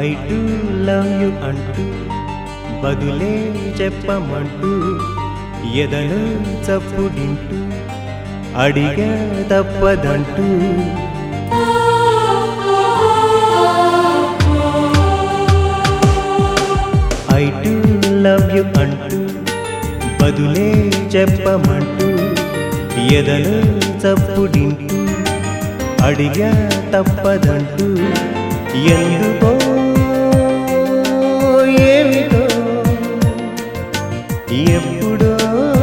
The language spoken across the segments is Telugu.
ఐ డు లవ్ యు అంటూ బదులే చెప్పమంటూ ఎదలో చప్పుడింటూ అడిగా తప్పదంటూ ఐ డు లవ్ యు అంటూ బదులే చెప్పమంటూ ఎదలో చప్పుడింటూ అడిగా తప్పదంటూ ఎందుకో ఏమిటో ఎప్పుడో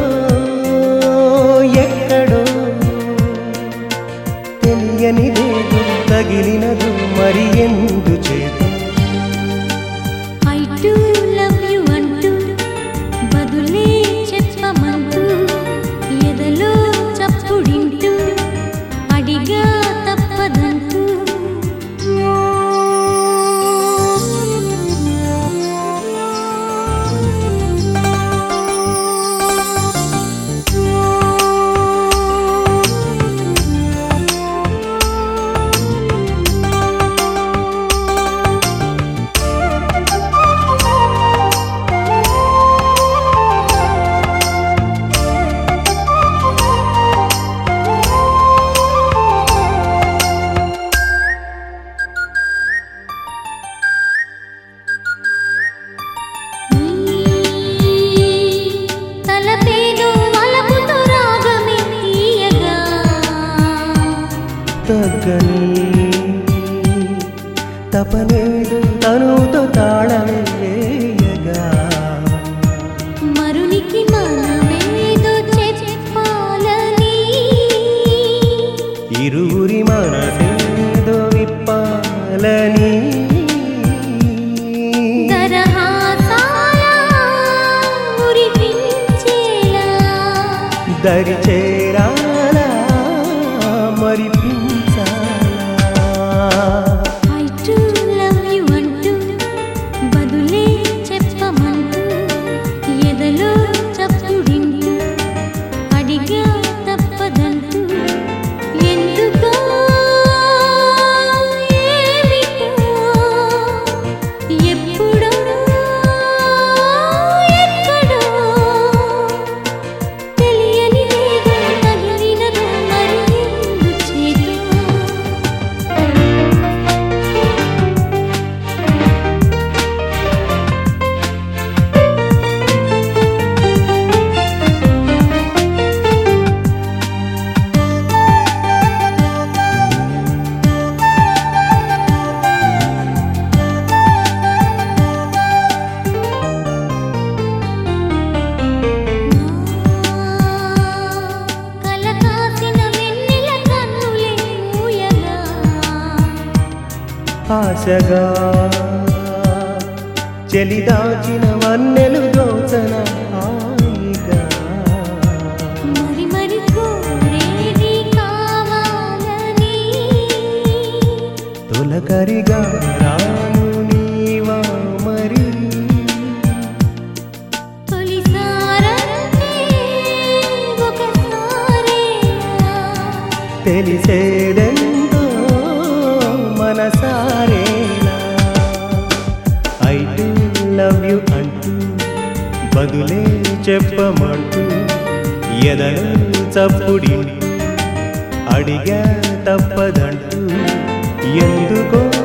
ఎక్కడో తెలియనిదేదో తగిలినదో మరి ఎందు చేతో ఐ డు లవ్ యు అంటూ బదులే చెప్పమంటూ ఎదలో చప్పుడింటూ అడిగా తప్పదంటూ తగ్గని తపనేదు తనుతో తాళమేయగా మరునికి మనమేదో చెప్పాలని ఇరువురి మనసేదో విప్పాలని దరి చేరాలా మరిపించాలా ఐ డు లవ్ యు అంటూ బదులే చెప్పమంటూ ఎదలో చప్పుడింటూ అడిగా తప్పదంటూ ఎందుకో ఏమిటో ఎప్పుడో ఎక్కడో తెలియనిదేదో తగిలినదో మరి ఎందు చేతో ఆశగా చెలిదాచిన వన్నెలు దోచన హాయిగా మరి మరి కోరేది కావాలని తొలకరిగా రాను నీవా మరి తొలిసారంటే ఒకసారేనా తెలిసేదెంతో మనసారేనా ఐ డు లవ్ యు అంటూ బదులే చెప్పమంటూ ఎదలో చప్పుడింటూ అడిగా తప్పదంటూ ఎందుకో